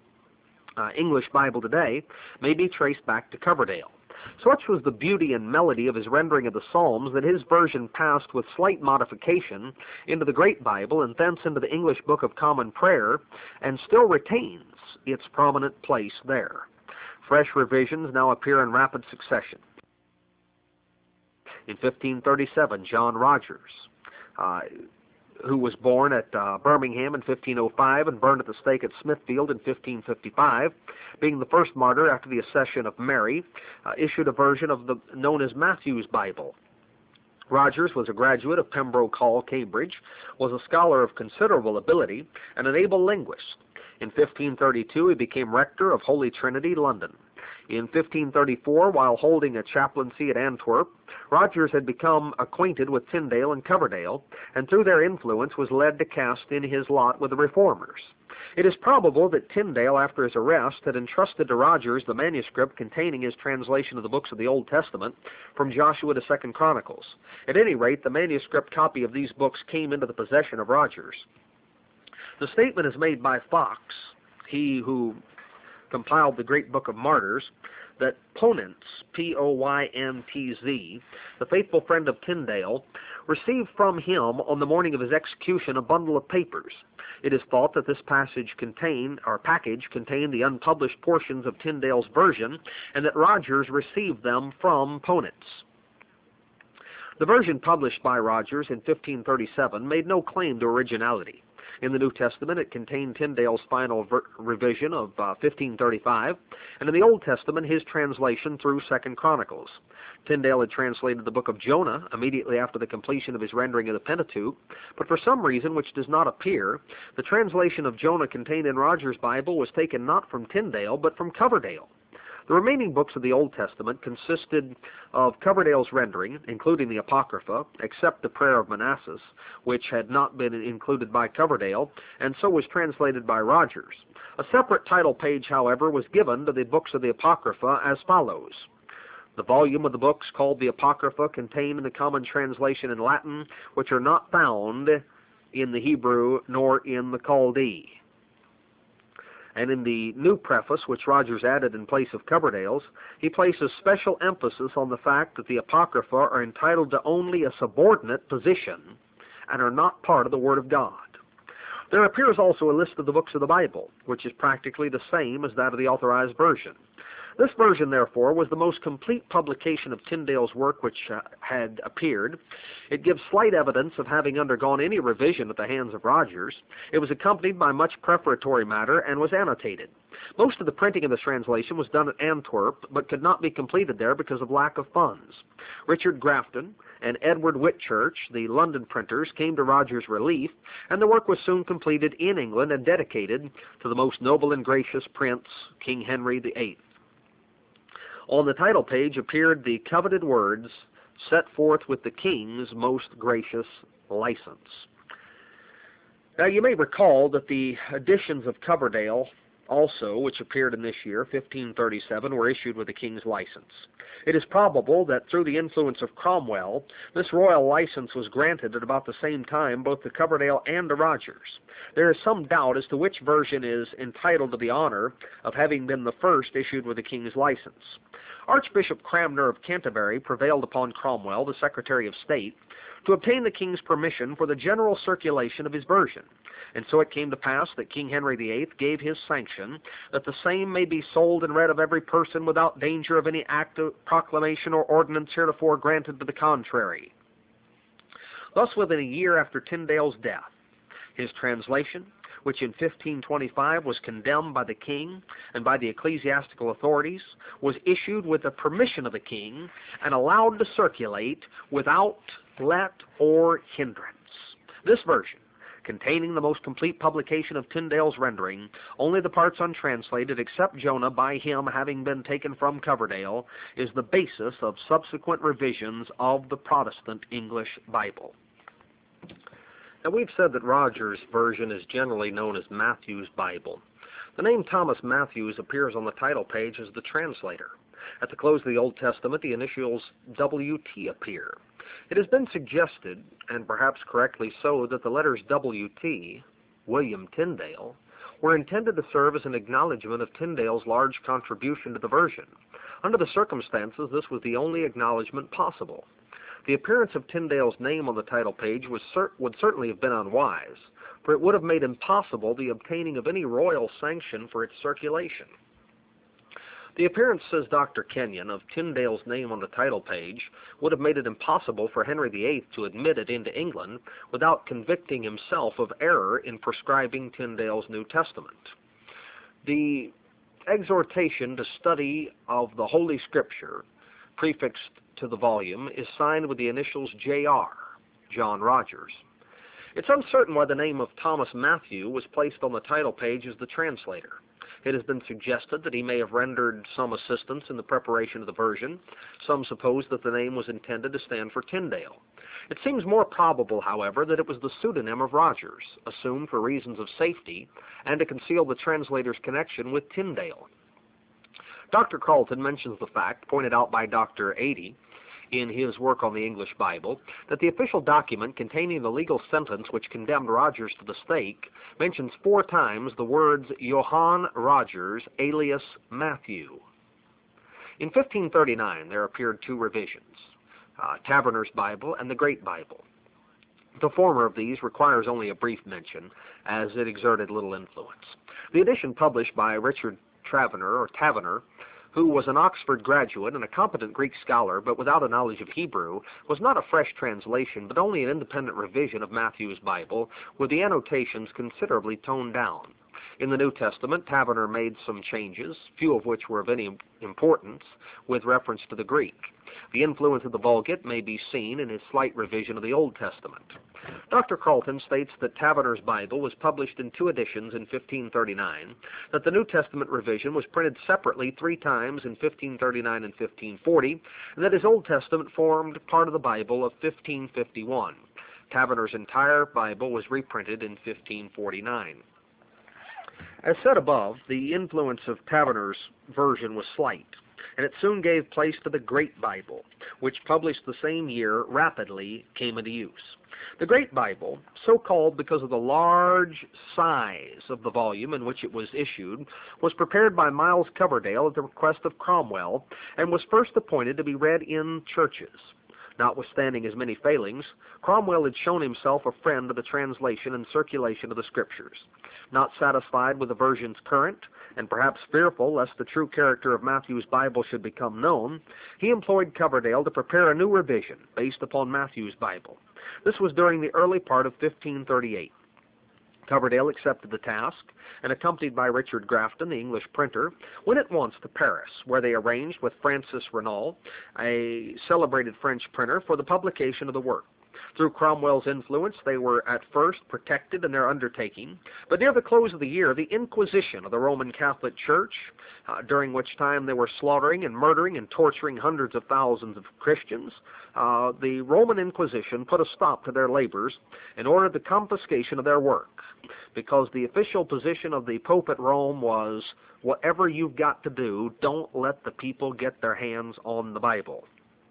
English Bible today may be traced back to Coverdale. Such was the beauty and melody of his rendering of the Psalms that his version passed with slight modification into the Great Bible and thence into the English Book of Common Prayer, and still retains its prominent place there. Fresh revisions now appear in rapid succession. In 1537, John Rogers, who was born at Birmingham in 1505 and burned at the stake at Smithfield in 1555, being the first martyr after the accession of Mary, issued a version of the known as Matthew's Bible. Rogers was a graduate of Pembroke Hall, Cambridge, was a scholar of considerable ability, and an able linguist. In 1532, he became rector of Holy Trinity, London. In 1534, while holding a chaplaincy at Antwerp, Rogers had become acquainted with Tyndale and Coverdale, and through their influence was led to cast in his lot with the Reformers. It is probable that Tyndale, after his arrest, had entrusted to Rogers the manuscript containing his translation of the books of the Old Testament from Joshua to 2 Chronicles. At any rate, the manuscript copy of these books came into the possession of Rogers. The statement is made by Fox, he who compiled the Great Book of Martyrs, that Ponentz, P-O-Y-N-T-Z, the faithful friend of Tyndale, received from him on the morning of his execution a bundle of papers. It is thought that this package contained the unpublished portions of Tyndale's version, and that Rogers received them from Ponentz. The version published by Rogers in 1537 made no claim to originality. In the New Testament, it contained Tyndale's final revision of 1535, and in the Old Testament, his translation through 2 Chronicles. Tyndale had translated the book of Jonah immediately after the completion of his rendering of the Pentateuch, but for some reason which does not appear, the translation of Jonah contained in Rogers' Bible was taken not from Tyndale, but from Coverdale. The remaining books of the Old Testament consisted of Coverdale's rendering, including the Apocrypha, except the Prayer of Manasses, which had not been included by Coverdale, and so was translated by Rogers. A separate title page, however, was given to the books of the Apocrypha as follows. The volume of the books called the Apocrypha contained in the common translation in Latin, which are not found in the Hebrew nor in the Chaldee. And in the new preface, which Rogers added in place of Coverdale's, he places special emphasis on the fact that the Apocrypha are entitled to only a subordinate position and are not part of the Word of God. There appears also a list of the books of the Bible, which is practically the same as that of the Authorized Version. This version, therefore, was the most complete publication of Tyndale's work which had appeared. It gives slight evidence of having undergone any revision at the hands of Rogers. It was accompanied by much preparatory matter and was annotated. Most of the printing of this translation was done at Antwerp, but could not be completed there because of lack of funds. Richard Grafton and Edward Whitchurch, the London printers, came to Rogers' relief, and the work was soon completed in England and dedicated to the most noble and gracious prince, King Henry VIII. On the title page appeared the coveted words, "Set forth with the King's most gracious license." Now, you may recall that the editions of Coverdale also, which appeared in this year, 1537, were issued with the King's license. It is probable that through the influence of Cromwell, this royal license was granted at about the same time both to Coverdale and to Rogers. There is some doubt as to which version is entitled to the honor of having been the first issued with the King's license. Archbishop Cranmer of Canterbury prevailed upon Cromwell, the Secretary of State, to obtain the King's permission for the general circulation of his version, and so it came to pass that King Henry VIII gave his sanction that the same may be sold and read of every person without danger of any act of proclamation or ordinance heretofore granted to the contrary. Thus, within a year after Tyndale's death, his translation, which in 1525 was condemned by the king and by the ecclesiastical authorities, was issued with the permission of the king and allowed to circulate without let or hindrance. This version, containing the most complete publication of Tyndale's rendering, only the parts untranslated except Jonah by him having been taken from Coverdale, is the basis of subsequent revisions of the Protestant English Bible. Now, we've said that Rogers' version is generally known as Matthew's Bible. The name Thomas Matthews appears on the title page as the translator. At the close of the Old Testament, the initials WT appear. It has been suggested, and perhaps correctly so, that the letters WT, William Tyndale, were intended to serve as an acknowledgement of Tyndale's large contribution to the version. Under the circumstances, this was the only acknowledgement possible. The appearance of Tyndale's name on the title page would certainly have been unwise, for it would have made impossible the obtaining of any royal sanction for its circulation. The appearance, says Dr. Kenyon, of Tyndale's name on the title page would have made it impossible for Henry VIII to admit it into England without convicting himself of error in prescribing Tyndale's New Testament. The exhortation to study of the Holy Scripture prefixed to the volume is signed with the initials J.R., John Rogers. It's uncertain why the name of Thomas Matthew was placed on the title page as the translator. It has been suggested that he may have rendered some assistance in the preparation of the version. Some suppose that the name was intended to stand for Tyndale. It seems more probable, however, that it was the pseudonym of Rogers, assumed for reasons of safety and to conceal the translator's connection with Tyndale. Dr. Carleton mentions the fact, pointed out by Dr. Adey in his work on the English Bible, that the official document containing the legal sentence which condemned Rogers to the stake mentions 4 times the words Johann Rogers alias Matthew. In 1539 there appeared 2 revisions, Taverner's Bible and the Great Bible. The former of these requires only a brief mention, as it exerted little influence. The edition published by Richard Taverner, who was an Oxford graduate and a competent Greek scholar, but without a knowledge of Hebrew, was not a fresh translation, but only an independent revision of Matthew's Bible, with the annotations considerably toned down. In the New Testament, Taverner made some changes, few of which were of any importance, with reference to the Greek. The influence of the Vulgate may be seen in his slight revision of the Old Testament. Dr. Carleton states that Taverner's Bible was published in 2 editions in 1539, that the New Testament revision was printed separately 3 times in 1539 and 1540, and that his Old Testament formed part of the Bible of 1551. Taverner's entire Bible was reprinted in 1549. As said above, the influence of Taverner's version was slight, and it soon gave place to the Great Bible, which, published the same year, rapidly came into use. The Great Bible, so called because of the large size of the volume in which it was issued, was prepared by Miles Coverdale at the request of Cromwell, and was first appointed to be read in churches. Notwithstanding his many failings, Cromwell had shown himself a friend of the translation and circulation of the Scriptures. Not satisfied with the versions current, and perhaps fearful lest the true character of Matthew's Bible should become known, he employed Coverdale to prepare a new revision based upon Matthew's Bible. This was during the early part of 1538. Coverdale accepted the task, and accompanied by Richard Grafton, the English printer, went at once to Paris, where they arranged with Francis Renaud, a celebrated French printer, for the publication of the work. Through Cromwell's influence, they were at first protected in their undertaking, but near the close of the year, the Inquisition of the Roman Catholic Church, during which time they were slaughtering and murdering and torturing hundreds of thousands of Christians, the Roman Inquisition put a stop to their labors and ordered the confiscation of their work, because the official position of the Pope at Rome was, whatever you've got to do, don't let the people get their hands on the Bible.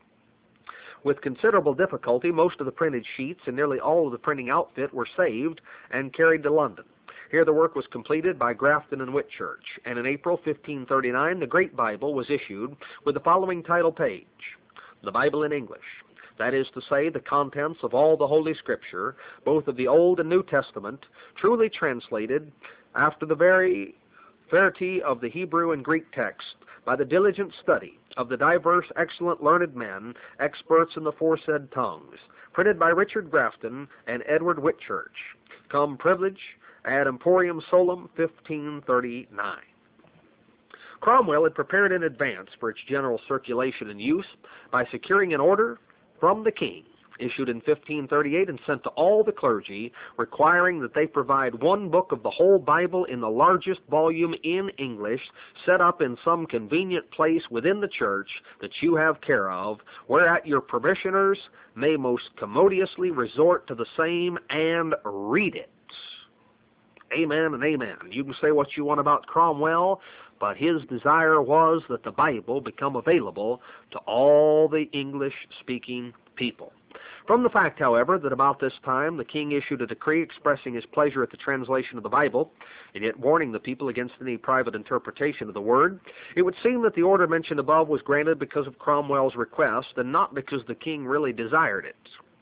With considerable difficulty, most of the printed sheets and nearly all of the printing outfit were saved and carried to London. Here the work was completed by Grafton and Whitchurch, and in April 1539 the Great Bible was issued with the following title page: The Bible in English. That is to say, the contents of all the Holy Scripture, both of the Old and New Testament, truly translated after the very verity of the Hebrew and Greek text, by the diligent study of the diverse excellent learned men, experts in the foresaid tongues, printed by Richard Grafton and Edward Whitchurch, come privilege ad Emporium Solum, 1539. Cromwell had prepared in advance for its general circulation and use by securing an order from the king, issued in 1538 and sent to all the clergy, requiring that they provide one book of the whole Bible in the largest volume in English, set up in some convenient place within the church that you have care of, whereat your parishioners may most commodiously resort to the same and read it. Amen and amen. You can say what you want about Cromwell, but his desire was that the Bible become available to all the English-speaking people. From the fact, however, that about this time the king issued a decree expressing his pleasure at the translation of the Bible, and yet warning the people against any private interpretation of the word, it would seem that the order mentioned above was granted because of Cromwell's request, and not because the king really desired it.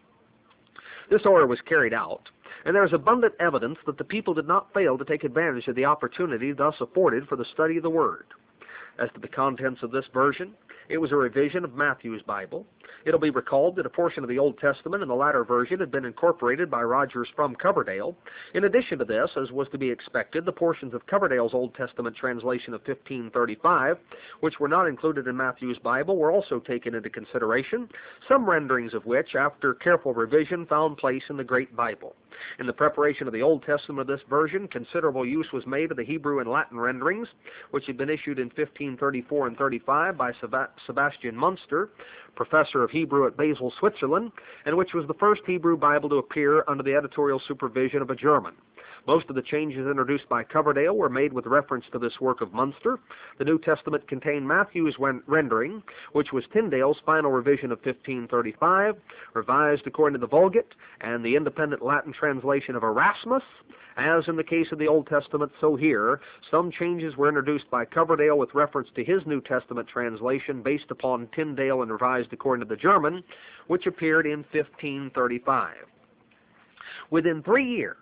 This order was carried out, and there is abundant evidence that the people did not fail to take advantage of the opportunity thus afforded for the study of the word. As to the contents of this version, it was a revision of Matthew's Bible. It'll be recalled that a portion of the Old Testament in the latter version had been incorporated by Rogers from Coverdale. In addition to this, as was to be expected, the portions of Coverdale's Old Testament translation of 1535, which were not included in Matthew's Bible, were also taken into consideration, some renderings of which, after careful revision, found place in the Great Bible. In the preparation of the Old Testament of this version, considerable use was made of the Hebrew and Latin renderings, which had been issued in 1534 and 35 by Sebastian Munster, professor of Hebrew at Basel, Switzerland, and which was the first Hebrew Bible to appear under the editorial supervision of a German. Most of the changes introduced by Coverdale were made with reference to this work of Munster. The New Testament contained Matthew's rendering, which was Tyndale's final revision of 1535, revised according to the Vulgate, and the independent Latin translation of Erasmus. As in the case of the Old Testament, so here, some changes were introduced by Coverdale with reference to his New Testament translation based upon Tyndale and revised according to the German, which appeared in 1535. Within 3 years,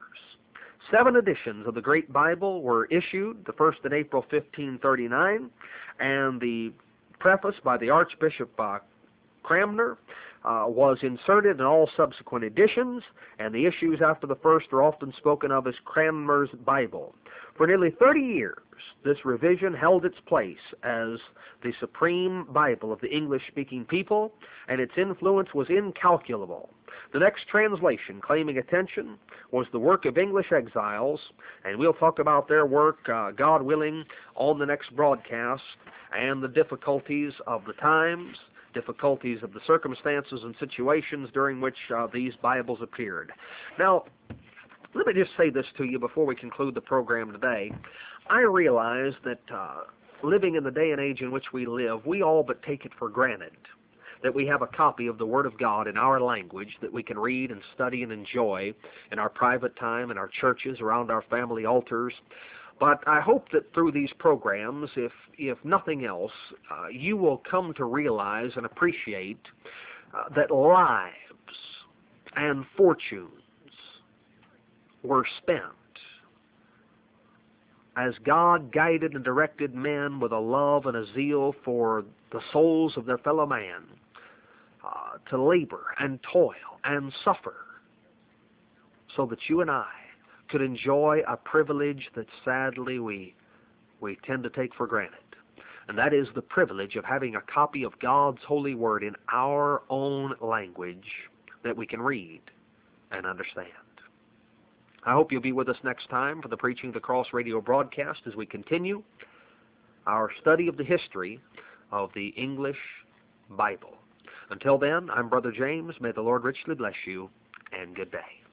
7 editions of the Great Bible were issued, the first in April 1539, and the preface by the Archbishop Cranmer was inserted in all subsequent editions, and the issues after the first are often spoken of as Cranmer's Bible. For nearly 30 years, this revision held its place as the supreme Bible of the English-speaking people, and its influence was incalculable. The next translation claiming attention was the work of English exiles, and we'll talk about their work, God willing, on the next broadcast, and the difficulties of the times, difficulties of the circumstances and situations during which these Bibles appeared. Now, let me just say this to you before we conclude the program today. I realize that living in the day and age in which we live, we all but take it for granted that we have a copy of the Word of God in our language that we can read and study and enjoy in our private time, in our churches, around our family altars. But I hope that through these programs, if nothing else, you will come to realize and appreciate that lives and fortunes were spent as God guided and directed men with a love and a zeal for the souls of their fellow man to labor and toil and suffer so that you and I could enjoy a privilege that sadly we tend to take for granted. And that is the privilege of having a copy of God's holy word in our own language that we can read and understand. I hope you'll be with us next time for the Preaching the Cross radio broadcast as we continue our study of the history of the English Bible. Until then, I'm Brother James. May the Lord richly bless you, and good day.